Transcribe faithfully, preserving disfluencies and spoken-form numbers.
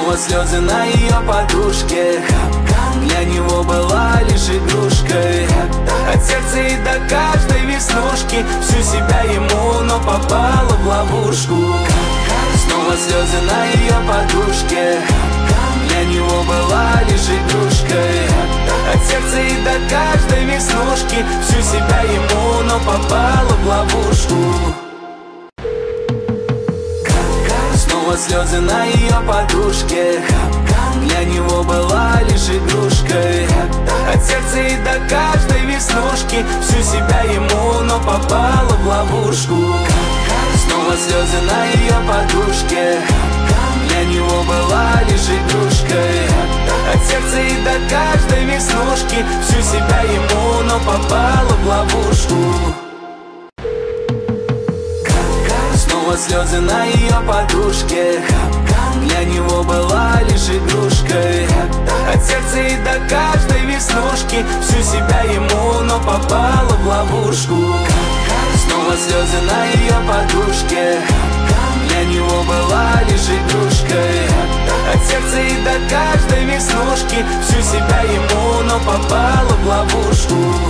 Снова слезы на ее подушке. Для него была лишь игрушкой. От сердца и до каждой веснушки. Всю себя ему, но попала в ловушку. Снова слезы на ее подушке. Для него была лишь игрушкой. От сердца и до каждой веснушки. Всю себя ему, но попала в ловушку. Снова слезы на ее подушке. Для него была лишь игрушкой. От сердца и до каждой веснушки. Всю себя ему, но попала в ловушку. Снова слезы на ее подушке. Для него была лишь игрушкой. От сердца и до каждой веснушки. Всю себя ему, но попала в ловушку. Снова слезы на ее подушке. Для него была лишь игрушкой. От сердца и до каждой веснушки. Всю себя ему, но попала в ловушку. Снова слезы на ее подушке. Для него была лишь игрушкой. От сердца и до каждой веснушки. Всю себя ему, но попала в ловушку.